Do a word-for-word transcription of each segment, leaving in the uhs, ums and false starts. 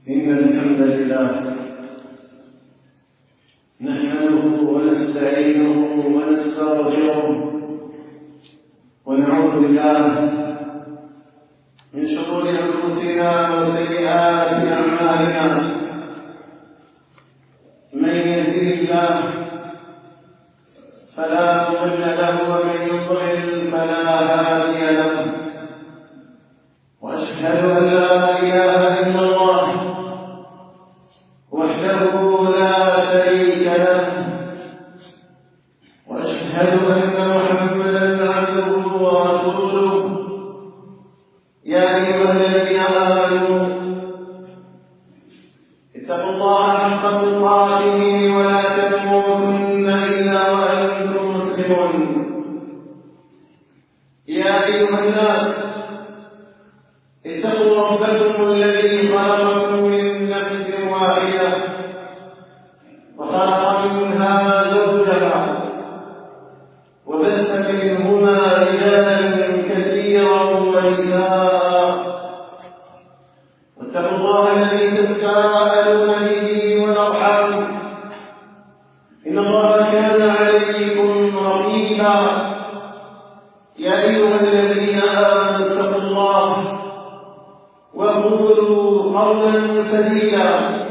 إن الحمد لله نحمده ونستعينه ونستغفره ونعوذ بالله من شرور أنفسنا وسيئات أعمالنا. من يهده الله فلا مضل له ومن يضلل فلا هادي له، وأشهد أن لا إله إلا الله وحده لا شريك له، وأشهد أن محمدا عبده ورسوله. يا أيها الذين آمنوا اتقوا الله حق تقاته ولا تموتن إلا وأنتم مسلمون. يا أيها الناس اتقوا ربكم الذي خلقكم من نفس واحدة وخلق منها زوجها وبث منهما رجالا كثيرا ونساء، واتقوا الله الذي تساءلون به والأرحام إن الله كان عليكم رقيبا. يا أيها الذين آمنوا اتقوا الله وقولوا قولا سديدا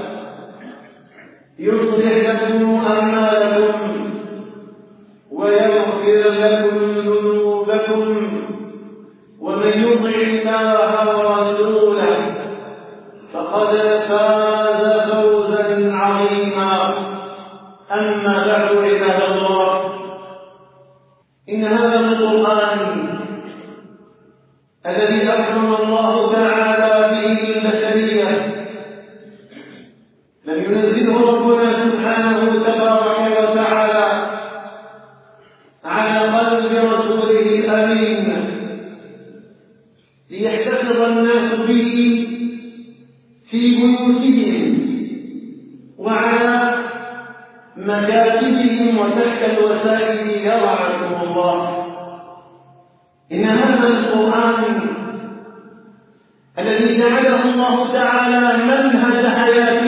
يصلح لكم أعمالكم ويغفر لكم ذنوبكم، ومن يطع الله ورسوله فقد فاز فوزا عظيما. أما بعد عباد الله، إن هذا القرآن الذي أكرم الله تعالى به البشرية لم ينزله ربنا سبحانه تبارك وتعالى على قلب رسوله الأمين ليحتفظ الناس به في بيوتهم وعلى مكاتبهم وتحت الوسائل يرعاكم الله. إن هذا القرآن الذي جعله الله تعالى منهج حياة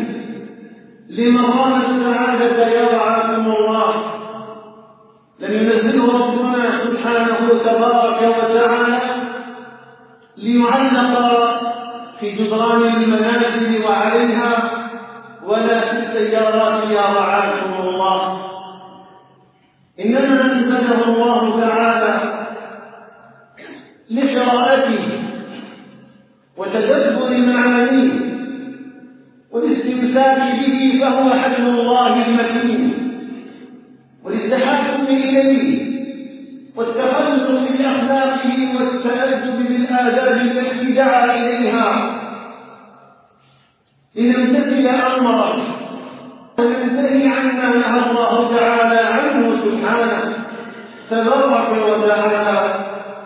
لمقام السعادة يرعاكم الله لم ينزله ربنا سبحانه تبارك وتعالى ليعلق في جدران المنازل وعليها ولا في السيارات يرعاكم الله، إنما أنزله الله تعالى لقراءته وتدبر معانيه والاستمساك به، فهو حبل الله المتين، وللتحكم إليه والتخلق بأخلاقه والتأدب بالآداب التي دعا إليها لنمتثل أمره وننتهي عما نهى الله تعالى عنه سبحانه تبارك وتعالى.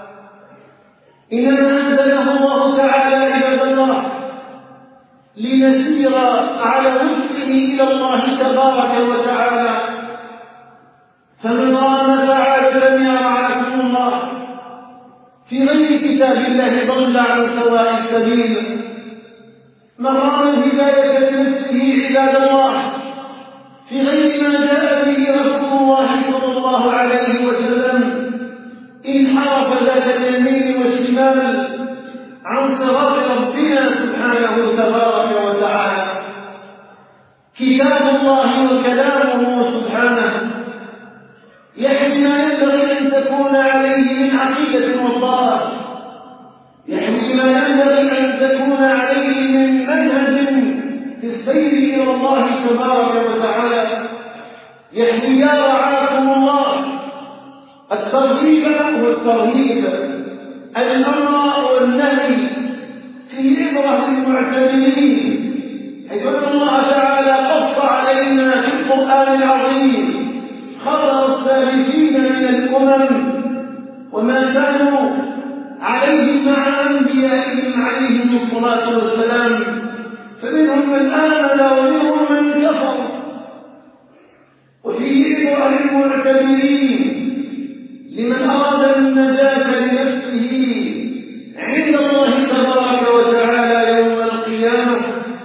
إنما أنزله الله تعالى عباد الله لنسير على وفقه إلى الله تبارك وتعالى، فمن رام سعادة يرعاكم الله في غير كتاب الله ضل عن سواء السبيل. من رام الهداية لنفسه عباد الله في غير ما جاء به رسول الله صلى الله عليه وسلم انحرف ذات اليمين والشمال عن صراط ربنا سبحانه تبارك وتعالى. كتاب الله وكلامه سبحانه يحوي ما ينبغي أن تكون عليه من عقيدة وطاعة، يحوي ما ينبغي أن تكون عليه من منهج في السير إلى الله تبارك وتعالى، يحوي يا رعاكم الله الترغيب والترهيب، الأمر والنهي، في عبرة للمعتبرين، حيث أن الله تعالى قص علينا في القرآن العظيم خبر السالفين من الأمم وما كانوا عليه مع أنبيائهم عليهم الصلاة والسلام، فمنهم من آمن ومنهم من كفر. وفي عبرة للمعتبرين لمن أراد النجاة لنفسه عند الله تبارك وتعالى يوم القيامة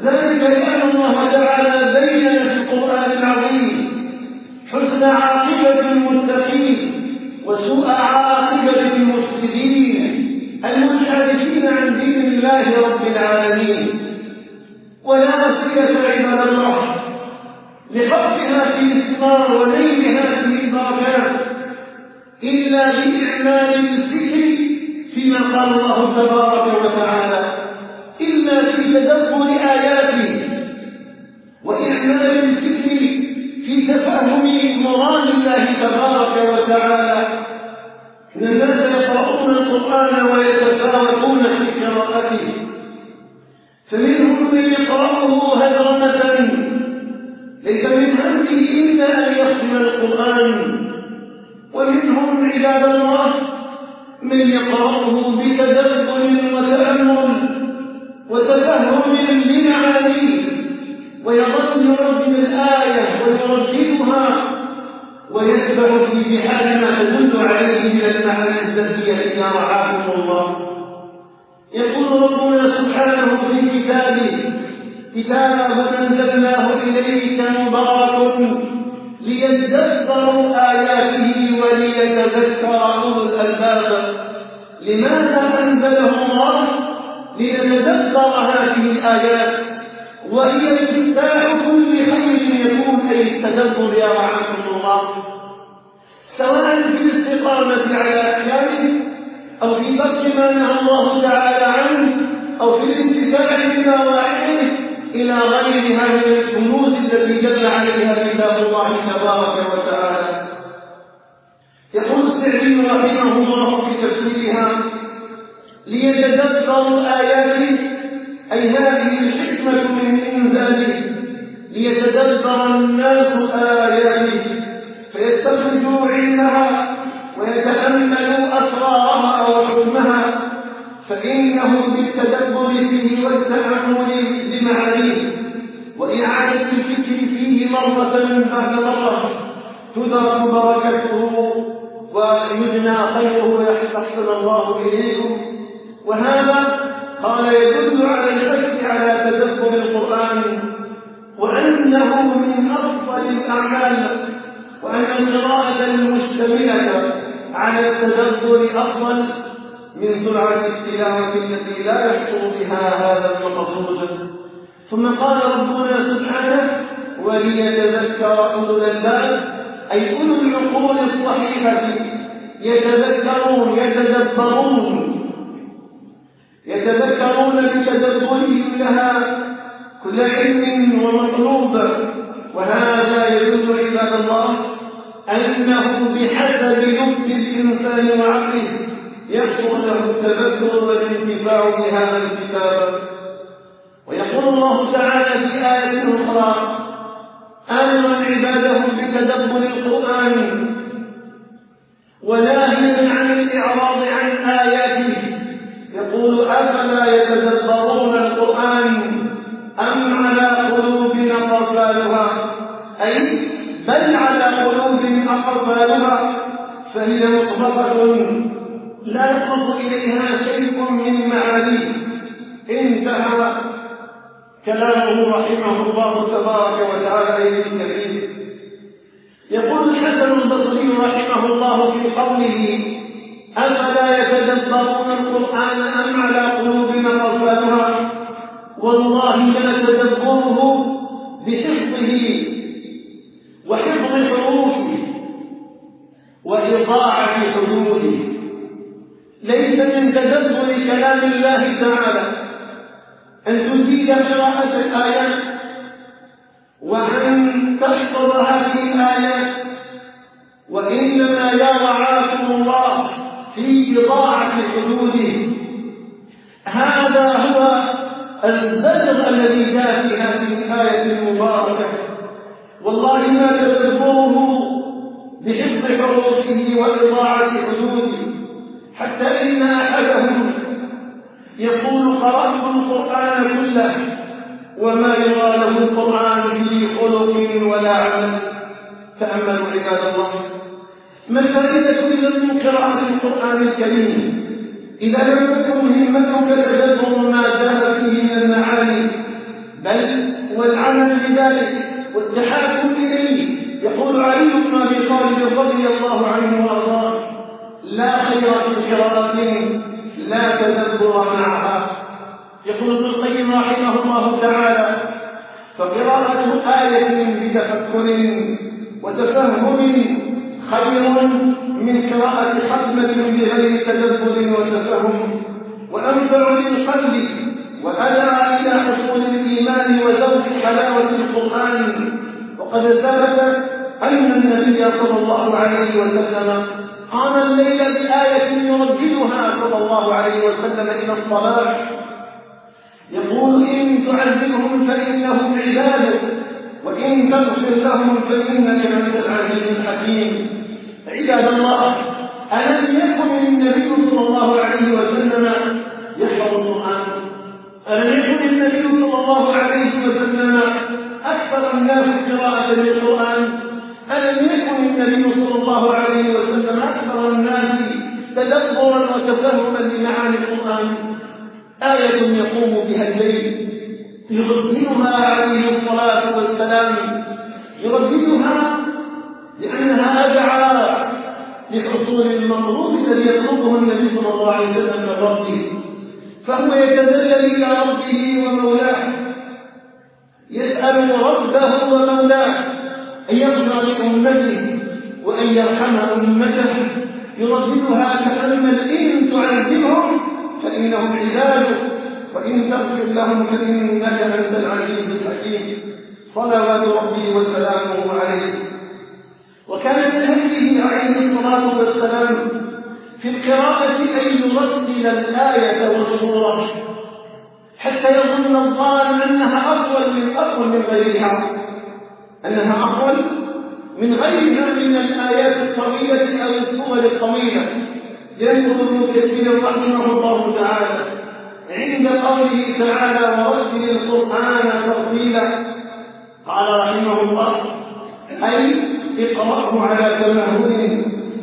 ذلك لأن الله تعالى بين في القرآن العظيم حسن عاقبة المتقين وسوء عاقبة المفسدين المنحرفين عن دين الله رب العالمين. ولا وسيلة عباد الله لحفظ هذه الثمار ونيل هذه البركات إلا بإعمال الفكر فيما قال الله تبارك وتعالى، إلا في تدبر آياته وإعمال الفكر في تفهم مراد الله تبارك وتعالى. إن الناس يقرؤون القرآن ويتفاوتون في قراءته، فمنهم من يقرأه هدرمة ليس من همه إلا أن يختم القرآن، ومنهم عباد الله من يقرأه بتدبر وتأمل وتفهم لمعانيه، ويظل يردد الآية ويرددها ويتبع في بحال ما تدل عليه من المعاني الزكية إذا رعاكم الله. يقول ربنا سبحانه في كتابه: كتابا أنزلناه إليك مبارك ليدبروا آياته وليتذكر أولو الألباب. لماذا أنزله الله؟ لنتدبر هذه الآيات، وهي مفتاح كل خير يكون أي التدبر يا رعاكم الله، سواء في الاستقامة على أحكامه أو في ترك ما نهى الله تعالى عنه أو في الانتفاع بمواعظه إلى غيرها من الكنوز التي دل عليها كتاب الله تبارك وتعالى. يقول السعدي رحمه الله في تفسيرها: ليتدبروا آياته، أي هذه الحكمة من إنزاله ليتدبر الناس آياته فيستخرجوا علمها ويتأملوا أسرارها وحكمها، فإنه بالتدبر فيه والتأمل لمعانيه وإعادة الفكر فيه مرة بعد مرة تدرك بركته ويجنى خيره ويحسن الله إليكم. وهذا قال يدل على الحث على تدبر القرآن، وأنه من أفضل الأعمال، وأن القراءة المشتملة على التدبر أفضل من سرعة التلاوة التي لا يحصل بها هذا المقصود. ثم قال ربنا سبحانه: وليتذكر أولو الألباب، أي أولو العقول الصحيحة يتذكرون يتدبرون يتذكرون بتدبرهم لها كل علم ومطلوب. وهذا يدل عباد الله أنه بحسب لب الإنسان وعقله يحصل له التذكر والانتفاع بهذا الكتاب. ويقول الله تعالى في آية أخرى آمرا عباده بتدبر القرآن وناهيا عن الإعراض عن آياته، يقول: أفلا يتدبرون القرآن أم على قلوب أقفالها، أي بل على قلوب أقفالها فهي مطبقة لا ينقص إليها شيء من معانيه. انتهى كلامه رحمه الله تبارك وتعالى إليه الكريم. يقول الحسن البصري رحمه الله في قوله: أفلا يتدبرون القرآن أم على قلوب أقفالها، والله لا تدبره بحفظه وحفظ حروفه وإضاعة حدوده، ليس من تدبر كلام الله تعالى أن تزيد قراءة الآيات وأن تحفظ هذه الآيات، وإنما يا رعاكم الله في إضاعة حدوده. هذا هو الزجر الذي جاء في هذه الآية المباركة. والله ما تدبره بحفظ حروفه وإضاعة حدوده، حتى إن أحدهم يقول: قرأت القرآن كله وما يرى له القرآن في خلق ولا عمل. تأملوا عباد الله، ما الفائدة إذا من قراءة القرآن الكريم إذا لم تكن همتك تدبر ما جاء فيه من المعاني، بل والعمل بذلك والتحاكم إليه. يقول علي بن أبي طالب رضي الله عنه وأرضاه: لا خير في قراءة لا تدبر معها. يقول ابن القيم رحمه الله تعالى: فقراءة آية بتفكر وتفهم خير من قراءة ختمة بغير تدبر وتفهم، وأنفع للقلب وأدعى إلى حصول الإيمان وذوق حلاوة القرآن. وقد ثبت أن النبي صلى الله عليه وسلم قام الليل بآية يرددها صلى الله عليه وسلم إلى الصلاة، يقول: إن تعذبهم فإنهم عبادك وإن تغفر لهم فإنك أنت العزيز الحكيم. عباد الله، ألم يكن النبي صلى الله عليه وسلم يحفظ القرآن؟ ألم يكن النبي صلى الله عليه وسلم أكثر الناس قراءة للقرآن؟ ألم يكن النبي صلى الله عليه وسلم أكثر الناس تدبرا وتفهما لمعاني القرآن؟ آية يقوم بها الليل يرددها عليه الصلاة والسلام، يرددها لأنها أدعى لحصول المطلوب الذي يطلبه النبي صلى الله عليه وسلم من ربه، فهو يتذلل إلى ربه ومولاه، يسأل ربه ومولاه أن يغفر لأمته وأن يرحم أمته. يرددها تأمل: إن تعذبهم فإنهم عبادك وإن تغفر لهم فإنك أنت العزيز الحكيم. صلوات ربي وسلامه عليه. وكان من هديه عليه الصلاة والسلام في القراءة أن يرتل الآية والسورة حتى يظن القارئ أنها أطول من أطول من غيرها، أنها أطول من غيرها من الآيات الطويلة أو السور الطويلة. ينقل ابن كثير رحمه الله تعالى عند قوله تعالى: ورتل القرآن ترتيلا، قال رحمه الله: أي اقرأه على تمهل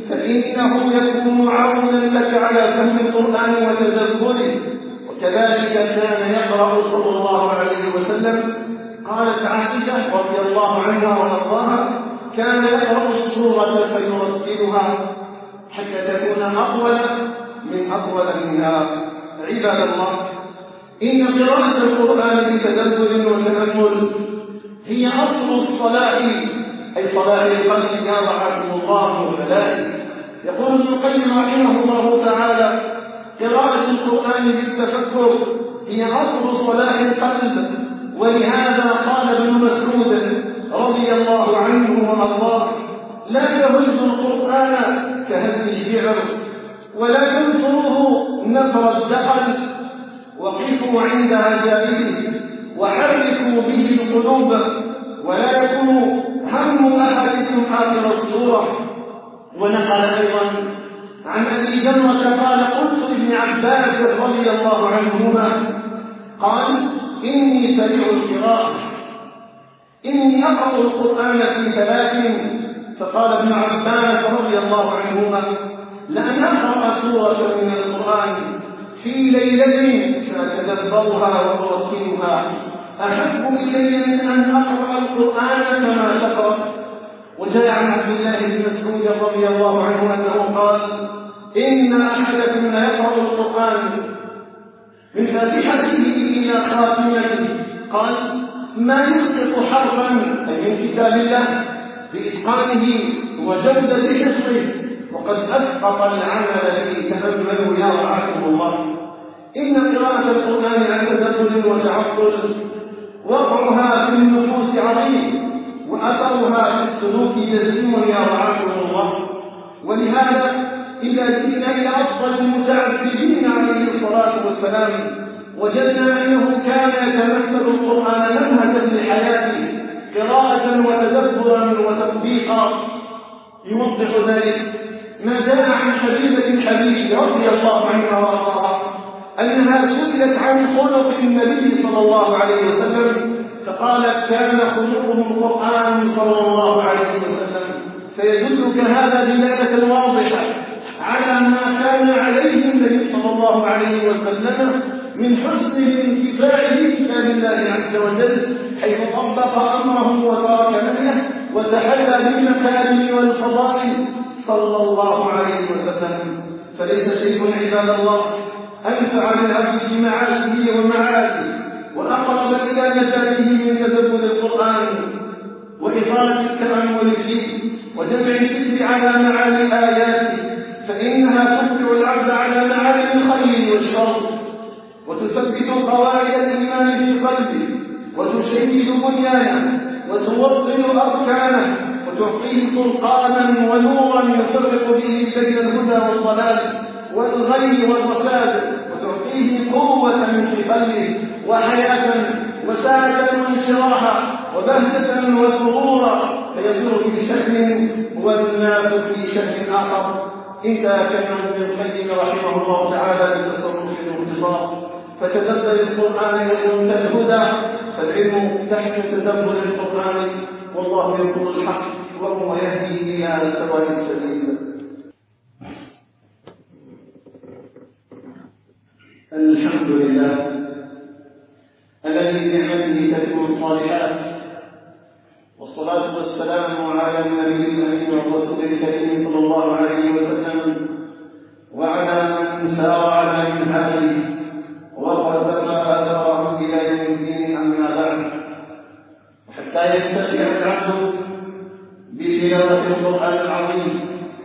فإنه يكون عونا لك على فهم القرآن وتدبره. وكذلك كان يقرأ صلى الله عليه وسلم. قالت عائشة رضي الله عنها وارضاها: كان يقرأ السورة فيرتلها حتى تكون أطول من أطول منها. عباد الله، إن قراءة القرآن بتدبر وتأمل هي أصل الصلاح، أي صلاح القلب يا رحمه الله وفلاحه. يقول ابن القيم رحمه الله تعالى: قراءة القرآن بالتفكر هي أصل صلاح القلب. ولهذا قال ابن مسعود رضي الله عنه وأرضاه: لا تهزوا القرآن كهز الشعر ولا تنثروه نثر الدخل، وقفوا عند عجائبه وحركوا به القلوب، ولا يكون هم أحدكم آخر الصورة. ونقل أيضا عن أبي جمرة قال: قلت لابن عباس رضي الله عنهما قال: إني سريع القراءة، إني أقرأ القرآن في ثلاث. فقال ابن عباس رضي الله عنهما: لأن أقرأ سورة من القرآن في ليلة فأتدبرها وأرتلها أحب إلي من أن أقرأ القرآن كما تقرأ. وجاء عن عبد الله بن مسعود رضي الله عنه أنه قال: إن أحدكم ليقرأ القرآن من فاتحته إلى خاتمته، قال: ما يسقط حرفا أي من كتاب الله بإتقانه وجودة حفظه، وقد أسقط العمل به. تأملوا يا رعاكم الله. إن قراءة القرآن عن تدبر وتعقل وقعها في النفوس عظيم، وأثرها في السلوك جسيم يا رعاكم الله. ولهذا إذا جئنا إلى أفضل المتعبدين عليه الصلاة والسلام وجدنا أنه كان يتمثل القرآن منهجا لحياته قراءة وتدبرا وتطبيقا. يوضح ذلك ما جاء عن حبيبة الحبيب رضي الله عنها وارضاها أنها سئلت عن خلق النبي صلى الله عليه وسلم فقالت: كان خلقه القرآن صلى الله عليه وسلم. فيدلك هذا دلالة واضحة على ما كان عليه النبي صلى الله عليه وسلم من حسن الانتفاع بكتاب الله عز وجل، حيث طبق أمره وترك نهيه وتحلى بالمكارم والفضائل صلى الله عليه وسلم. فليس شيء عباد الله أنفع للعبد في معاشه ومعاده وأقرب إلى نجاته من تدبر القرآن وإطالة التأمل فيه وجمع الفكر على معاني آياته، فإنها تتبع العبد على معالم الخير والشر وتثبت قواعد الإيمان في قلبه وتشيد بنيانه وتوطن أركانه وتعطيه فرقانا ونورا يفرق به بين الهدى والضلال والغي والرشاد، وتعطيه قوة في قلبه وحياة وسعة وانشراحا وبهجة وسرورا، فيصير في شأن والناس في شأن آخر. انتهى كلام ابن القيم رحمه الله تعالى بالتصرف باختصار، فتدبر القرآن يكون الهدى، فالعلم تحت تدبر القرآن، والله يقول الحق وهو يهدي إلى سواء السبيل. الحمد لله الذي بنعمته تتم الصالحات، والصلاة والسلام على النبي الأمين والرسول الكريم صلى الله عليه وسلم وعلى من سار على منهاجه وقدم أثره إلى يوم الدين. أما بعد، حتى يستمتع العبد بتلاوة القرآن العظيم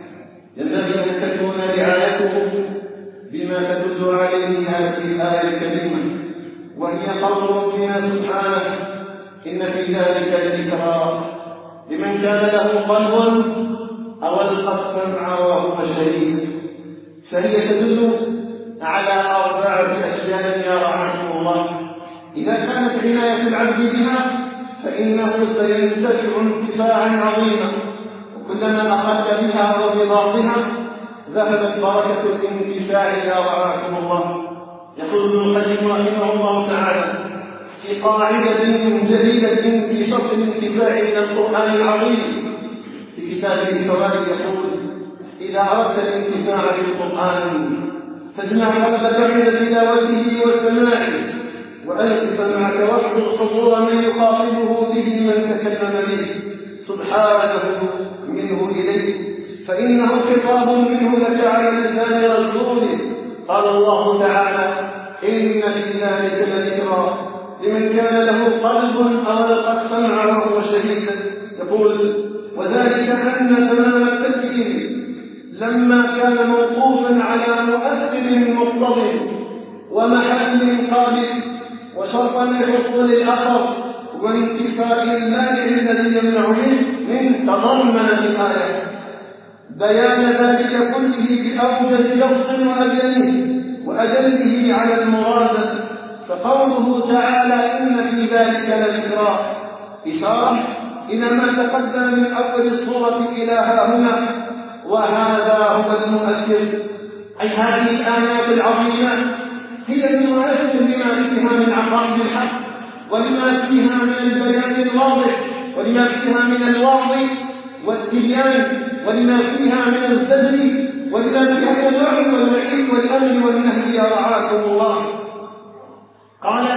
ينبغي أن تكون رعايته بما تدل عليه هذه الآية الكريمة، وهي قول ربنا سبحانه: إن في ذلك لذكرى لمن كان له قلب أو ألقى السمع وهو شهيد. فهي تدل على أربعة أشياء يا رحمه الله، إذا كانت عناية العبد بها فإنه سينتفع انتفاعا عظيما، وكلما أخذ بها وبضابطها ذهبت بركة الانتفاع يا رحمكم الله. يقول ابن القيم رحمه الله تعالى في قاعدة جديدة في شرط الانتفاع من القرآن العظيم في كتابه الفوائد، يقول: إذا أردت الانتفاع بالقرآن فاجمع قلبك من تلاوته وسماعه، وألف معك واحضر حضور من يخاطبه به من تكلم به سبحانه منه إليه، فإنه خطاب منه لك على لسان رسوله. قال الله تعالى: إن في ذلك لذكرى لمن كان له قلب أو ألقى السمع وهو شهيد. يقول: وذلك أن تمام التذكير لما كان موقوفا على مؤثر مقتضب ومحل قابل وشرطا لحصول الأثر وانتفاء المانع الذي يمنع منه من تضمنت الآية بيان ذلك كله بأوجز لفظ وأجله وأجله على المراد. فقوله تعالى: إن في ذلك لذكرى إشارة إلى ما تقدم من أول السورة إلى ها هنا، وهذا هو المؤثر، أي هذه الآيات العظيمة هي المؤثر لما فيها من عقائد الحق، ولما فيها من البيان الواضح، ولما فيها من الواضح والتبيان، ولما فيها من الزجر، ولما فيها من الوعد والوعيد والأمر والنهي يا رعاكم الله. قال: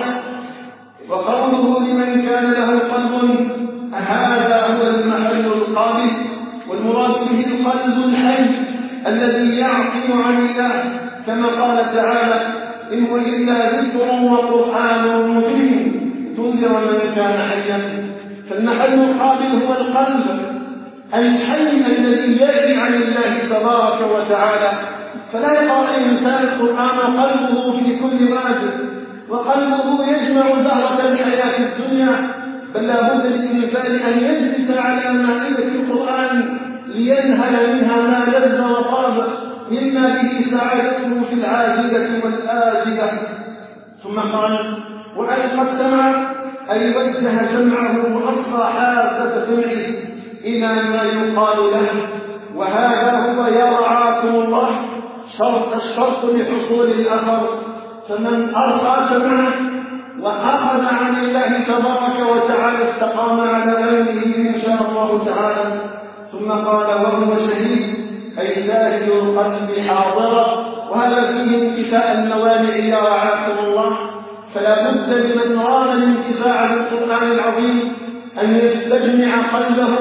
وقوله لمن كان له قلب، هذا هو المحل القابل، والمراد به القلب الحي الذي يعقل عن الله، كما قال تعالى: إن هو إلا ذكر وقرآن مبين تنذر من كان حيا. فالمحل القابل هو القلب الحي الذي يعي عن الله تبارك وتعالى، فلا يقرأ الإنسان القرآن وقلبه في كل واد، وقلبه يجمع زهرة الحياة الدنيا، بل لا بد للإنسان أن يجلس على مائدة القرآن لينهل منها ما لذ وطاب مما به سعادته في العاجلة والآجلة. ثم قال: وألقى السمع، أي وجه سمعه وأصغى حاسة سمعه إلى ما يقال له. وهذا هو يا رعاكم الله شرط الشرط لحصول الأثر. فمن أرخى سمعه وأخذ عن الله تبارك وتعالى استقام على أمره إن شاء الله تعالى. ثم قال: وهو شهيد، أي شاهد القلب حاضرا وهذا فيه انتفاء الموانع يا رعاكم الله. فلا بد لمن رام الانتفاع بالقرآن العظيم أن يستجمع قلبه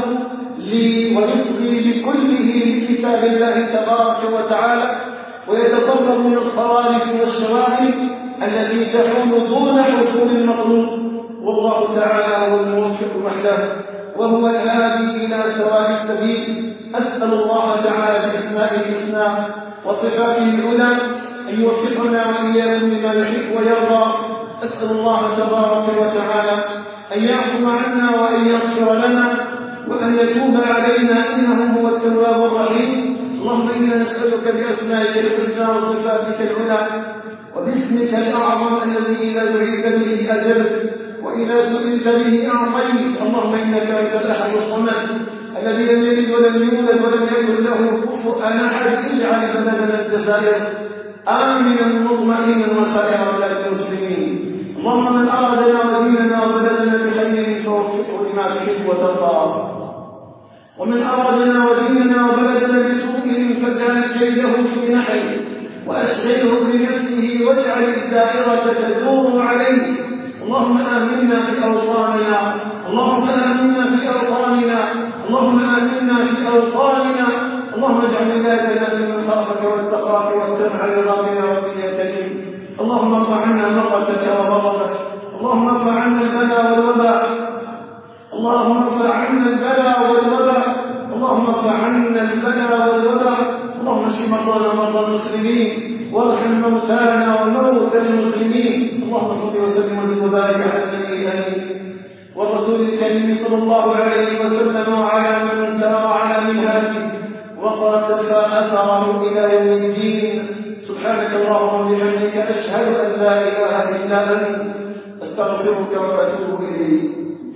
ويصغي بكله لكتاب الله تبارك وتعالى، ويتقرب من الصوارف والشواهد التي تحول دون حصول المطلوب. والله تعالى هو الموفق وحده، وهو الهادي إلى سواء السبيل. أسأل الله تعالى بأسمائه الحسنى وصفاته العلى أن يوفقنا وإياكم لما يحب ويرضى. أسأل الله تبارك وتعالى أن يعفو عنا وأن يغفر لنا وأن يتوب علينا إنه هو التواب الرحيم. اللهم إنا نسألك بأسمائك الحسنى وصفاتك العلى وباسمك الأعظم الذي إذا دعيت به أجبت وإذا سئلت به أعطيت. اللهم إنك أنت الأحد الصمد الذي لم يلد ولم يولد ولم يكن له كفوا أحد. اجعل بلدنا الجزائر آمنا مطمئنا وسائر بلاد المسلمين. اللهم من أرادنا وديننا وبلدنا بخير فوفقه لما تحب وترضى، ومن أرادنا وديننا وبلدنا بسوء فاجعل كيده في نحره وأشغله بنفسه واجعل الدائرة تدور عليه. اللهم آمنا في أوطاننا، اللهم آمنا في أوطاننا، اللهم آمنا في أوطاننا. اللهم اجعل ولايتنا من خافك واتقاك واتبع رضاك يا ربي يا كريم. اللهم ارفع عنا مقتك وغضبك، اللهم ارفع عنا البلاء والوباء، اللهم ارفع عنا البلاء والوباء، اللهم ارفع عنا البلاء والوباء. اللهم اشف مرضانا ومرضى المسلمين وارحم موتانا وموتى المسلمين. اللهم صل وسلم وبارك على النبي الامين والرسول الكريم صلى الله عليه وسلم وعلى من سار على منهاجه وقتفى اثره الى يوم الدين. سبحانك اللهم وبحمدك اشهد ان لا اله الا انت استغفرك واتوب اليك.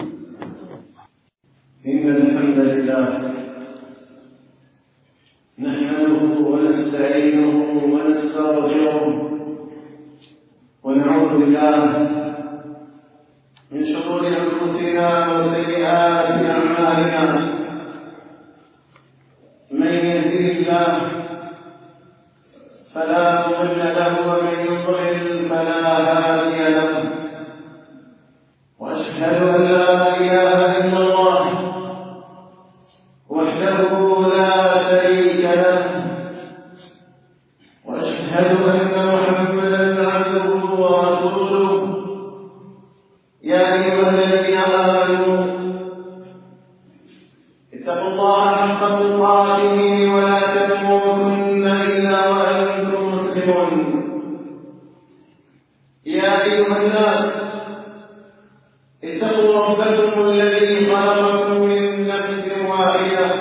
إن الحمد لله نحمده ونستعينه ونستغفره ونعوذ بالله من شرور أنفسنا وسيئات أعمالنا. من يهده الله فلا مضل له ومن يضلل فلا هادي له، وأشهد أن لا إله إلا الله وحده لا شريك له، وأشهد أن محمدا عبده ورسوله. يا أيها الذين آمنوا اتقوا الله حق تقاته ولا تموتن إلا وأنتم مسلمون. يا أيها الناس اتقوا ربكم الذي خلقكم من نفس واحدة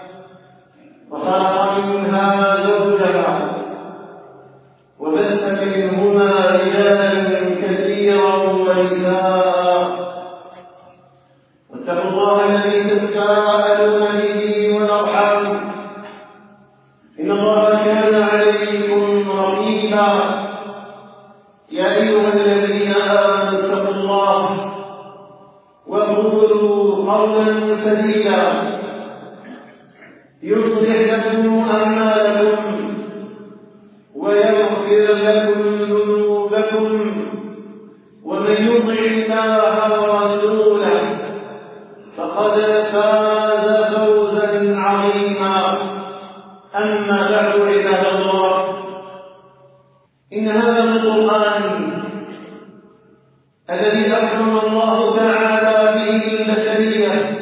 وخلق منها زوجها وبث منهما رجالا كثيرا ونساء، واتقوا الله الذي تساءلون به والأرحام إن الله كان عليكم رقيبا. يا أيها الذين آمنوا اتقوا الله وقولوا قولا سديدا يصلح لكم أعمالكم ويغفر لكم ذنوبكم، ومن يطع الله ورسوله فقد فاز فوزا عظيما. أما بعد عباد الله، إن هذا القرآن الذي أكرم الله تعالى به البشرية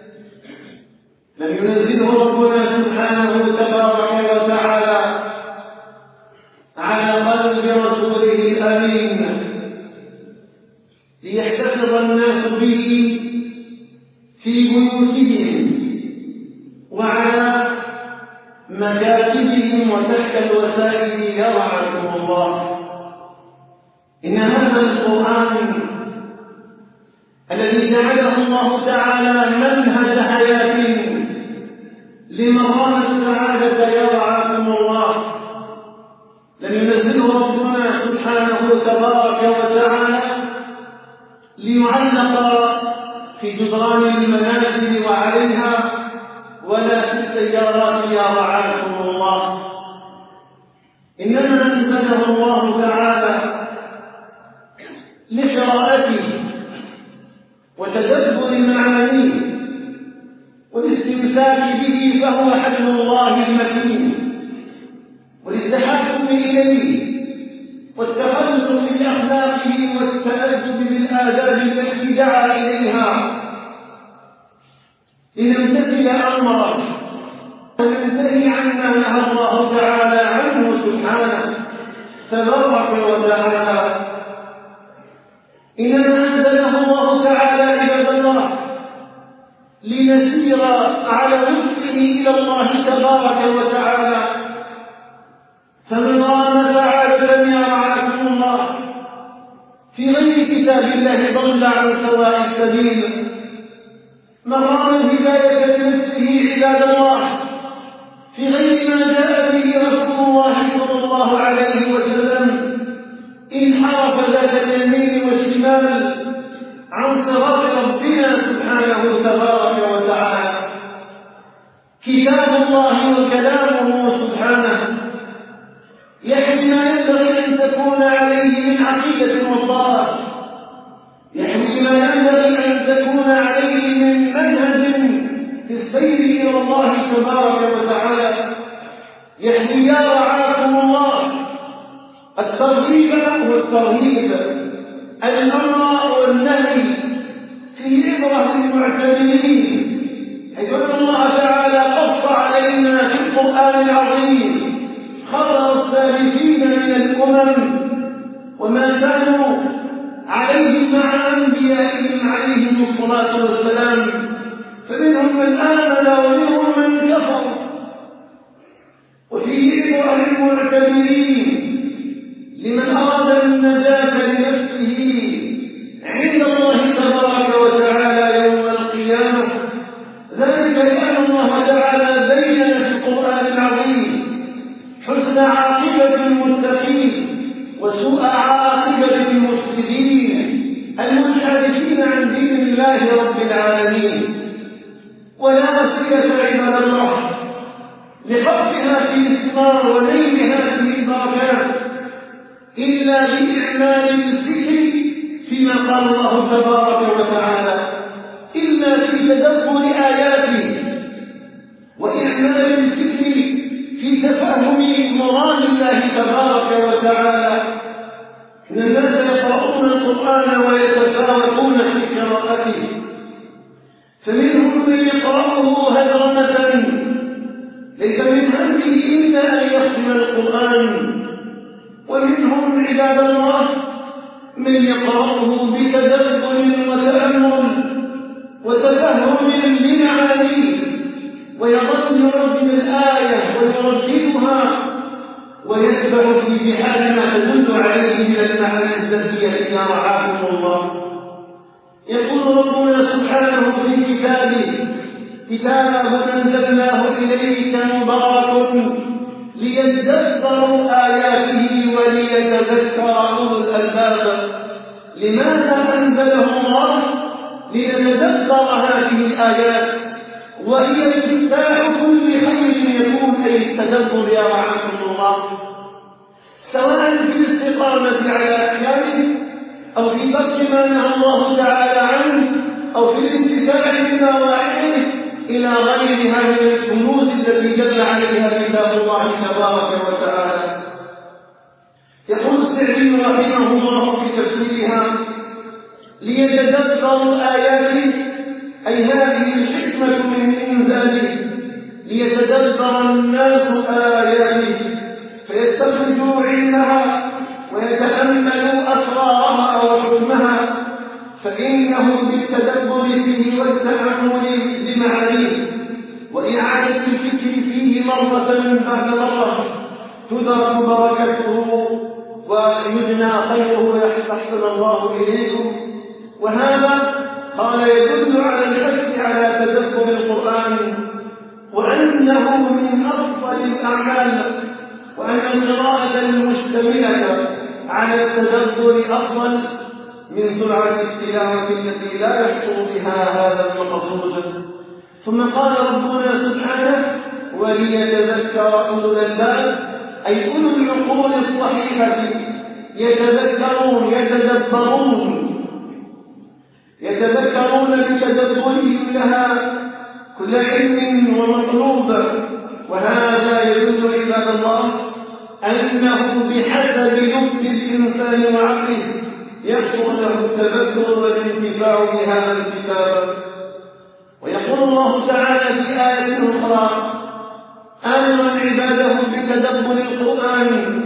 لم ينزله ربنا سبحانه تبارك وتعالى على قلب رسوله الأمين ليحتفظ الناس به في بيوتهم وعلى مكاتبهم وتحت الوسائل يرعاكم الله. إن هذا القرآن الذي جعله الله تعالى منهج حياة لمن رام السعادة يرعاكم الله لم ينزله ربنا سبحانه تبارك وتعالى ليعلق في جدران المنازل وعليها ولا في السيارات يا رعاكم الله، إنما أنزله الله تعالى لقراءته وتدبر معانيه والاستمساك به، فهو حبل الله المتين، وللتحكم إليه والتخلق بأخلاقه والتأدب بالآداب التي دعا إليها لنمتثل أمره وننتهي عما نهى الله تعالى عنه سبحانه تبارك وتعالى. إنما أنزله الله تعالى عباد الله لنسير على وفقه إلى الله تبارك وتعالى، فمن رام تعالى لم يرعاكم الله في غير كتاب الله ضل عن سواء السبيل. من رام الهداية لنفسه عباد الله في غير ما جاء به رسول الله صلى الله عليه وسلم انحرف ذات اليمين والشمال عن صراط ربنا سبحانه تبارك وتعالى. كتاب الله وكلامه سبحانه يحوي ما ينبغي أن تكون عليه من عقيدة وطاعة، يحوي ما ينبغي أن تكون عليه من منهج في السير إلى الله تبارك وتعالى، يحوي يا رعاكم الله الترغيب والترهيب، الأمر والنهي، في عبرة للمعتبرين، حيث أن الله تعالى قص علينا في القرآن العظيم خبر السالفين من الأمم وما كانوا عليه مع أنبيائهم عليهم الصلاة والسلام، فمنهم من آمن ومنهم من كفر. وفيه عبرة للمعتبرين لمن أراد النجاة لنفسه عند الله تبارك وتعالى يوم القيامة، ذلك لأن الله تعالى بين في القرآن العظيم حسن عاقبة المتقين وسوء عاقبة المفسدين المنحرفين عن دين الله رب العالمين. ولا وسيلة عباد الله لقصد هذه الثمار ونيل هذه البركات إلا بإعمال الفكر فيما قال الله تبارك وتعالى، إلا في تدبر آياته وإعمال الفكر في تفهم مراد الله تبارك وتعالى. إن الناس يقرؤون القرآن ويتفاوتون في قراءته، فمنهم من يقرأه هدرمة ليس من همه إلا أن يختم القرآن، ومنهم عباد الله من يقرأه بتدبر وتأمل وتفهم لمعانيه، ويظل يردد الآية ويرددها ويسبح في بحال ما تدل عليه من المعاني الزكية يا رعاكم الله. يقول ربنا سبحانه في كتابه: كتابا أنزلناه إليك مبارك ليدبروا آياته وليتذكر أولو الألباب. لماذا أنزله الله؟ لنتدبر هذه الآيات، وهي مفتاح كل خير يكون أي التدبر يا رعاكم الله، سواء في الاستقامة على أحكامه أو في ترك ما نهى الله تعالى عنه أو في الانتفاع بنواحيه إلى غيرها من الكنوز التي دل عليها كتاب الله تبارك وتعالى. يقول السعدي رحمه الله في تفسيرها: ليتدبروا آياته، أي هذه الحكمة من إنزاله ليتدبر الناس آياته فيستخرجوا علمها ويتأملوا أسرارها وحكمها، فإنه بالتدبر فيه والتأمل بمعانيه وإعادة الفكر فيه مرة بعد مرة تدرك بركته ويجنى خيره ويحسن الله إليكم. وهذا قال يدل على الحث على تدبر القرآن، وأنه من أفضل الأعمال، وأن القراءة المشتملة على التدبر أفضل من سرعة التلاوة التي لا يحصل بها هذا المقصود. ثم قال ربنا سبحانه: وليتذكر أولو الألباب، أي أولو العقول الصحيحة يتذكرون يتدبرون يتذكرون بتدبرهم لها كل علم ومطلوب. وهذا يدل عباد الله أنه بحسب لب الإنسان وعقله يحصل له التذكر والانتفاع بهذا الكتاب. ويقول الله تعالى في آية أخرى آمرا عباده بتدبر القرآن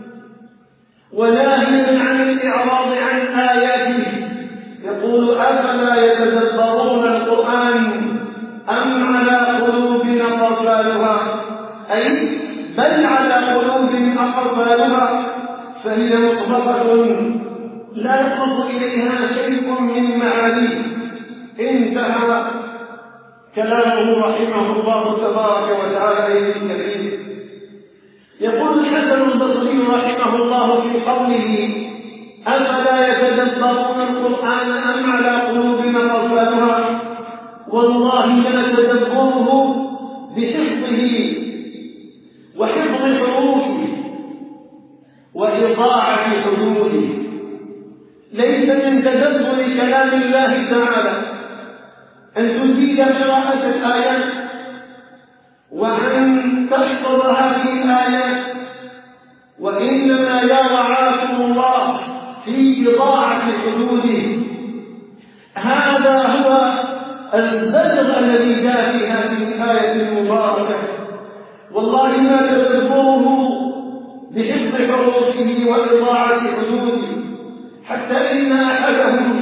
وناهيا عن الإعراض عن آياته، يقول أفلا يتدبرون القرآن أم على قلوب أقفالها، أي بل على قلوب أقفالها فهي مطبقة لا يقص إليها شيء من معانيه. انتهى كلامه رحمه الله تبارك وتعالى الكريم. يقول الحسن البصري رحمه الله في قوله أفلا يتدبرون القرآن أم على قلوب أقفالها، والله لا تدبره بحفظه وحفظ حروفه وإضاعة حدوده، ليس من تدبر كلام الله تعالى أن تزيد قراءة الآيات وأن تحفظ هذه الآيات، وإنما يا رعاكم الله في إضاعة حدوده. هذا هو الزجر الذي جاء في هذه الآية المباركة. والله ما تدبره بحفظ حروفه وإضاعة حدوده، حتى إن أحدهم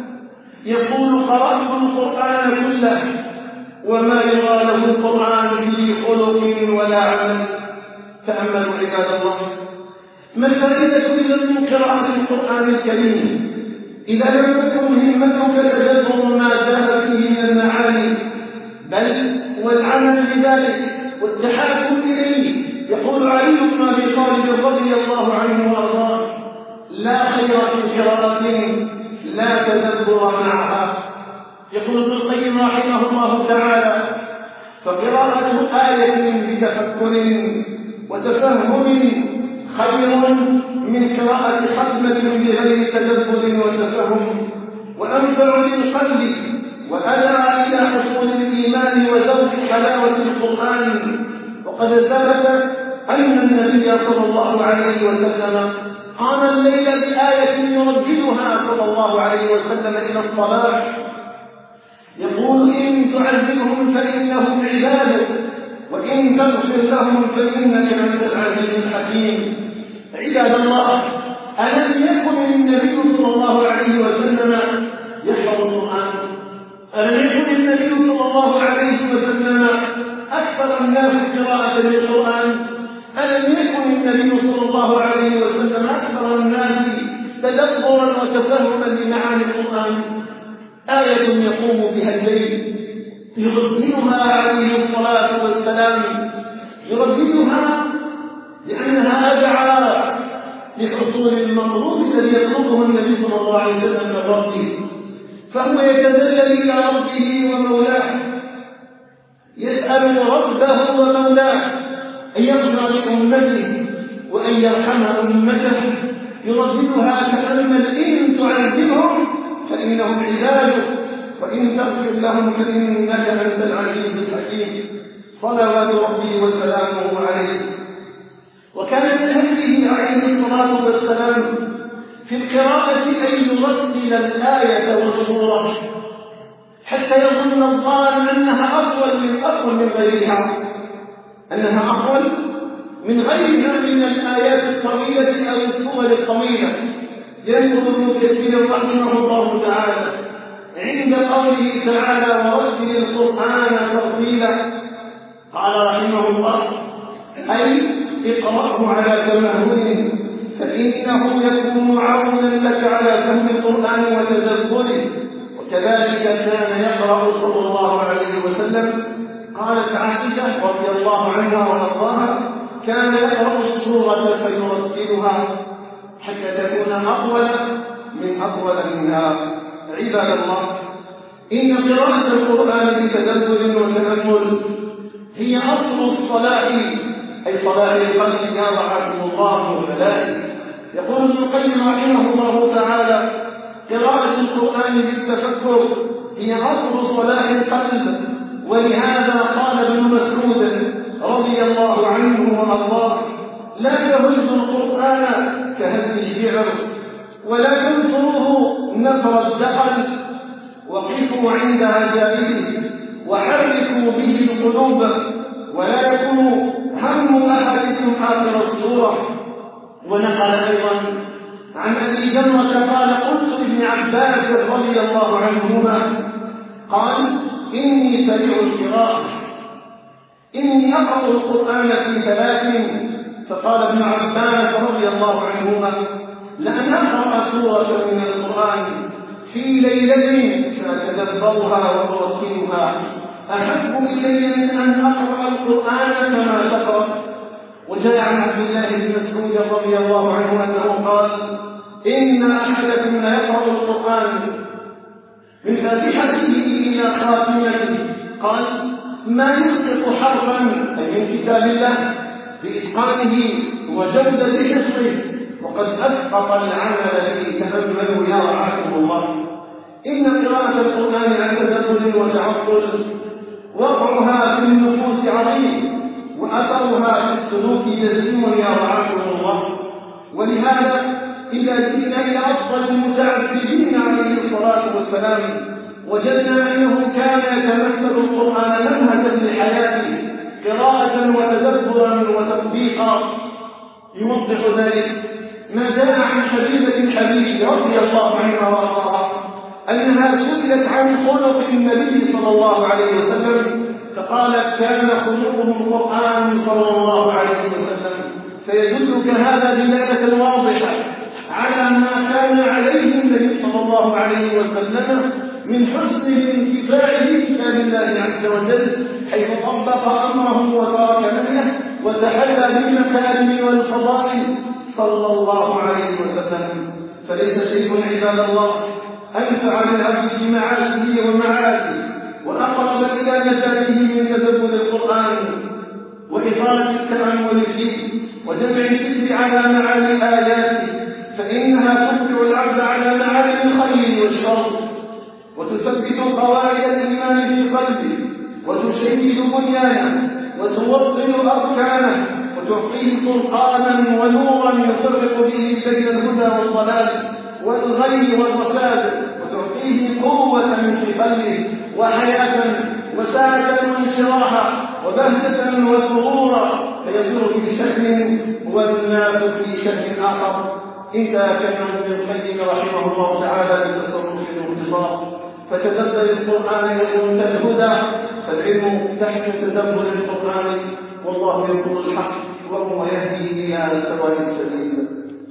يقول قرأت القرآن كله وما يرى له القرآن في خلق ولا عمل. تأملوا عباد الله، ما الفائدة إذا من قراءة القرآن الكريم إذا لم تكن همتك تدبر ما جاء فيه من المعاني بل والعمل بذلك والتحاكم إليه؟ يقول علي بن أبي طالب رضي الله عنه وأرضاه لا خير في قراءة لا تدبر معها. يقول ابن القيم رحمه الله تعالى فقراءة آية بتفكر وتفهم خير من قراءة ختمة بغير تدبر وتفهم، وأنفع للقلب وأدعى إلى حصول الإيمان وذوق حلاوة القرآن. وقد ثبت أن النبي صلى الله عليه وسلم قام الليل بآية يرددها صلى الله عليه وسلم إلى الصلاة، يقول إن تعذبهم فإنهم عبادك وإن تغفر لهم فإنك أنت العزيز الحكيم. عباد الله، ألم يكن النبي صلى الله عليه وسلم يحفظ القرآن؟ ألم يكن النبي صلى الله عليه وسلم أكثر الناس قراءة للقرآن؟ ألم يكن النبي صلى الله عليه وسلم أكثر الناس تدبرا وتفهما لمعاني القرآن؟ آية يقوم بها الليل يرددها عليه الصلاة والسلام، يرددها لأنها أدعى لحصول المطلوب الذي يطلبه النبي صلى الله عليه وسلم من ربه، فهو يتذلل إلى ربه ومولاه، يسأل ربه ومولاه أن يغفر لأمته وأن يرحم أمته، يرددها تأمل إن تعذبهم فإنهم عبادك وإن تغفر لهم فإنك أنت العزيز الحكيم. صلوات ربي وسلامه عليه. وكان من هديه عليه الصلاة والسلام في القراءة أن يرتل الآية والسورة حتى يظن الظالم أنها أطول من أطول من غيرها، أنها أطول من غيرها من الآيات الطويلة أو السور الطويلة. يذكر ابن كثير رحمه الله تعالى عند قوله تعالى ورتل القرآن ترتيلا، قال رحمه الله أي اقرأه على تمهل فإنه يكون عونا لك على فهم القرآن وتدبره. وكذلك كان يقرأ صلى الله عليه وسلم. قالت عائشة رضي الله عنها وارضاها كان يقرأ السورة فيرتلها حتى تكون أطول من أطول منها. عباد الله، إن قراءة القرآن بتدبر وتأمل هي أصل الصلاح أي صلاح القلب يا رعاكم الله وفلائه. يقول ابن القيم رحمه الله تعالى: قراءة القرآن بالتفكر هي أصل صلاح القلب، ولهذا قال ابن مسعود رضي الله عنه وأرضاه: لا تهزوا القرآن كهز الشعر، ولا تنثروه نثر الدخل، وقفوا عند عجائبه وحركوا به القلوب، ولا يكون هم أحدكم آخر الصورة. ونقل أيضا عن أبي جمرة قال: قلت لابن عباس رضي الله عنهما قال: إني سريع القراءة، إني أقرأ القرآن في ثلاث. فقال ابن عباس رضي الله عنهما: لأن أقرأ سورة من القرآن في ليلة فأتدبرها وأرتلها أحب إلي من أن أقرأ القرآن كما تقرأ. وجاء عن عبد الله بن مسعود رضي الله عنه أنه قال: إن أحدكم لا يقرأ القرآن من فاتحته إلى خاتمته، قال: ما يسقط حرفا أي من كتاب الله بإتقانه وجودة حفظه، وقد أسقط العمل فيه. تأملوا يا رعاكم الله، إن قراءة القرآن عن تدبر وتعقل وقعها في النفوس عظيم، وأثرها في السلوك جسيم يا رعاكم الله. ولهذا إذا جئنا إلى أفضل المتعبدين عليه الصلاة والسلام وجدنا أنه كان يتمثل القرآن منهجا لحياته قراءة وتدبرا وتطبيقا. يوضح ذلك ما جاء عن حبيبة الحبيب رضي الله عنها وارضاها أنها سئلت عن خلق النبي صلى الله عليه وسلم فقالت: كان خلقه القرآن صلى الله عليه وسلم. فيدلك هذا دلالة واضحة على ما كان عليه النبي صلى الله عليه وسلم من حسن الانتفاع بكتاب الله عز وجل، حيث طبق أمره وترك نهيه وتحلى بالمكارم والفضائل صلى الله عليه وسلم. فليس شيء عباد الله أنفع للعبد في معاشه ومعاده وأقرب إلى نجاته من تدبر القرآن وإطالة التأمل فيه وجمع الفكر على معاني آياته، فإنها تتبع العبد على معالم الخير والشر، وتثبت قواعد الإيمان في قلبه، وتشيد بنيانه، وتوطن أركانه، وتعطيه فرقانا ونورا يفرق به بين الهدى والضلال والغي والرشاد، وتعطيه قوة في قلبه وحياة وسعة وانشراحا وبهجة وسرورا، فيصير في شأن والناس في شأن آخر. انتهى كلام ابن القيم رحمه الله تعالى بالتصرف باختصار: فتدبر القرآن يكون الهدى، فالعلم تحت تدبر القرآن، والله يقول الحق وهو يهدي إلى سواء السبيل.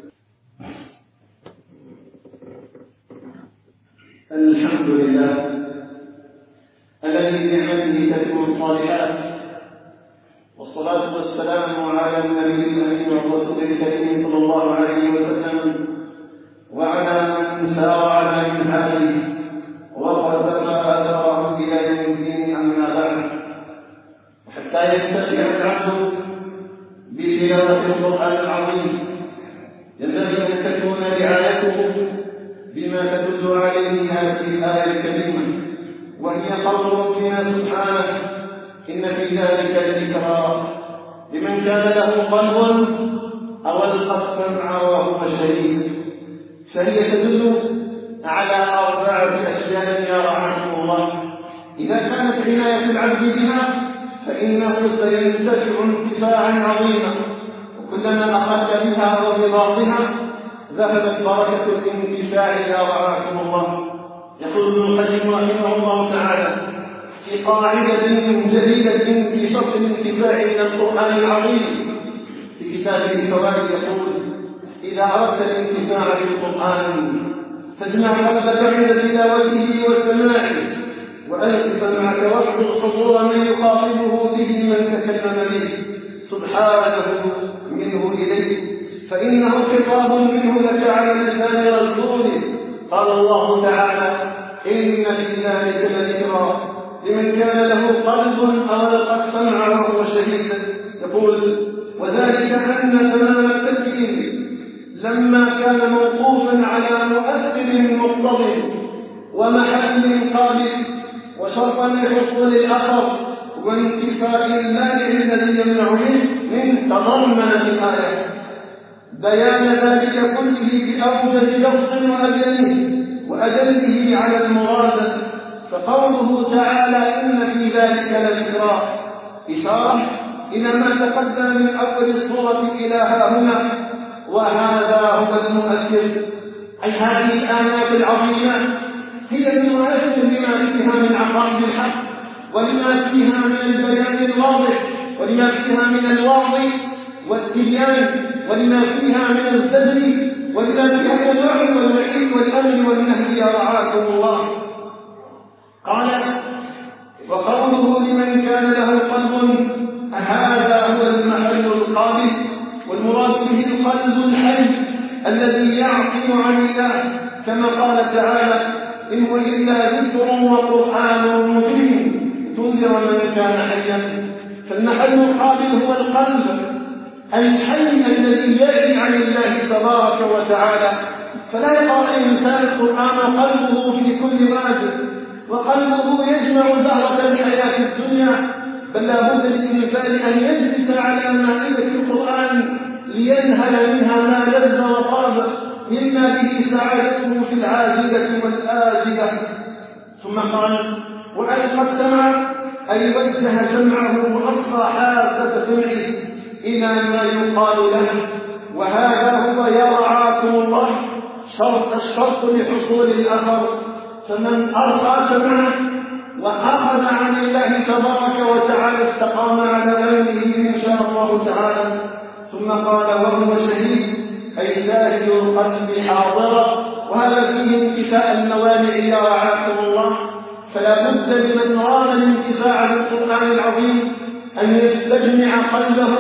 الحمد لله الذي بنعمته تتم الصالحات، والصلاة والسلام على النبي الأمين والرسول الكريم صلى الله عليه وسلم وعلى من سار على منهاجه وقدم أثره إلى يوم الدين. أما بعد، حتى يستطيع العبد بتلاوة القرآن العظيم ينبغي أن تكون رعايته بما تدل عليه هذه الآية الكريمة، وهي قول ربنا سبحانه: إن في ذلك لذكرى لمن كان له قلب أو ألقى السمع وهو شهيد. فهي تدل على أربعة أشياء يا رحمه الله، إذا كانت عناية العبد بها فإنه سينتفع انتفاعا عظيما، وكلما أخذ بها وبباطها ذهبت بركة الانتفاع يا رحمه الله. يقول ابن القيم رحمه الله تعالى في قاعدة جديدة في شرط الانتفاع من القرآن العظيم في كتابه الفوائد، يقول: إذا أردت الانتفاع بالقرآن فاجمع قلبك عند تلاوته وسماعه، وألف معك واحضر حضور من يخاطبه به من تكلم به سبحانه منه إليه، فإنه خطاب منه لك على لسان رسوله. قال الله تعالى: إن في ذلك لذكرى لمن كان له قلب أو ألقى السمع وهو شهيد. يقول وذلك أن تمام التسجيل لما كان موقوفا على مؤثر مقتضٍ ومحل قابل وشرطا لحصول الأثر وانتفاء المانع الذي يمنع منه من تضمنت الآية بيان ذلك كله بأوجز لفظ وأبينه وأدله على المراد. فقوله تعالى إن في ذلك لذكرى إشارة إلى ما تقدم من أول السورة إلى ها هنا، وهذا هو المؤثر. أي هذه الآيات العظيمة هي المؤثر لما فيها من عقائد الحق ولما فيها من البيان الواضح ولما فيها من الوعظ والتبيان ولما فيها من الزجر ولما فيها من الوعظ والوعيد والأمر والنهي رعاكم الله. قال وقوله لمن كان له قلب هذا هو المحل القابل، والمراد به القلب الحي الذي يعقل عن الله كما قال تعالى إن هو إلا ذكر وقرآن مبين تنذر من كان حيا. فالمحل القابل هو القلب الحي الذي يعي عن الله تبارك وتعالى، فلا يقرأ الإنسان القرآن قلبه في كل واد وقلبه يجمع زهرة الحياة الدنيا، بل لا بد للإنسان أن يجلس على مائدة القرآن لينهل منها ما لذ وطاب مما به سعادته في العاجلة والآجلة. ثم قال وألقى السمع أي وجه سمعه وأصغى حاسة سمعه إلى ما يقال له، وهذا هو يرعاكم الله شرط الشرط لحصول الأثر. فمن أرخى سمعه وأخذ عن الله تبارك وتعالى استقام على أمره إن شاء الله تعالى. ثم قال وهو شهيد أي شاهد القلب حاضرة، وهذا فيه انتفاء الموانع يا رعاكم الله. فلا بد لمن رام الانتفاع بالقرآن العظيم أن يستجمع قلبه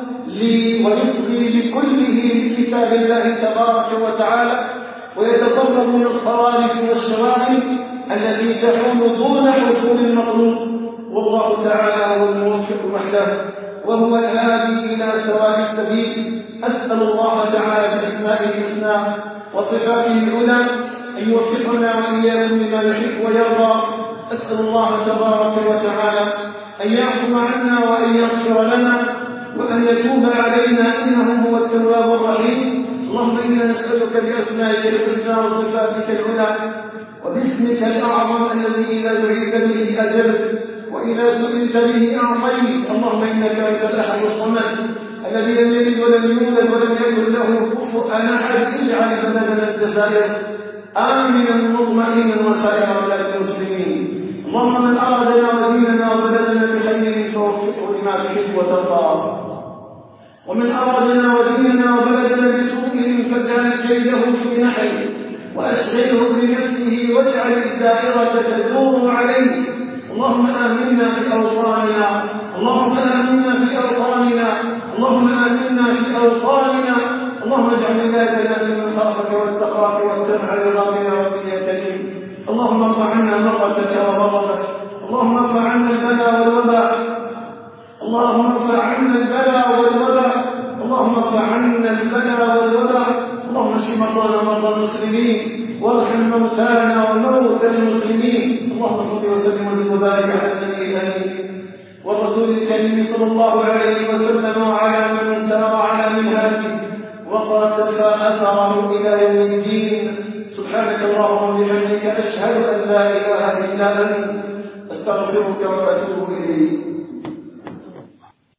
ويصغي بكله لكتاب الله تبارك وتعالى ويتطلب من الصوارف والشواغل التي تحول دون حصول المطلوب. والله تعالى هو الموفق وحده وهو الهادي إلى سواء السبيل. أسأل الله تعالى بأسمائه الحسنى وصفاته العلى أن يوفقنا وإياكم لما يحب ويرضى. أسأل الله تبارك وتعالى أن يعفو عنا وأن يغفر لنا وأن يتوب علينا إنه هو التواب الرحيم. اللهم إنا نسألك بأسمائك الحسنى وصفاتك العلى وباسمك الأعظم الذي إذا دعيت به أجبت وإذا سئلت به أعطيت. اللهم إنك أنت الأحد الصمد الذي لم يلد ولم يولد ولم يكن له كفوا أحد. اجعل بلدنا الجزائر آمنا مطمئنا وسائر بلاد المسلمين. اللهم من أرادنا وديننا وبلدنا بخير فوفقه لما تحب وترضى، ومن أرادنا وديننا وبلدنا بسوء فاجعل كيده في نحره وأشغله بنفسه واجعل الدائرة تدور عليه. اللهم آمنا في أوطاننا اللهم آمنا في أوطاننا اللهم آمنا في أوطاننا اللهم اجعل ولايتنا من خافك واتقاك واتبع رضاك يا ربي يا كريم. اللهم ارفع عنا مقتك وغضبك، اللهم ارفع عنا البلاء والوباء، اللهم ارفع عنا البلاء والوباء، اللهم ارفع عنا البلاء والوباء. اللهم اشف مرضانا ومرضى المسلمين وارحم موتانا وموتى المسلمين. اللهم صل وسلم وبارك على النبي الامين والرسول الكريم صلى الله عليه وسلم وعلى من سار على منهاجه وقتفى اثره الى يوم الدين. سبحانك اللهم وبحمدك اشهد ان لا اله الا انت استغفرك واتوب اليك.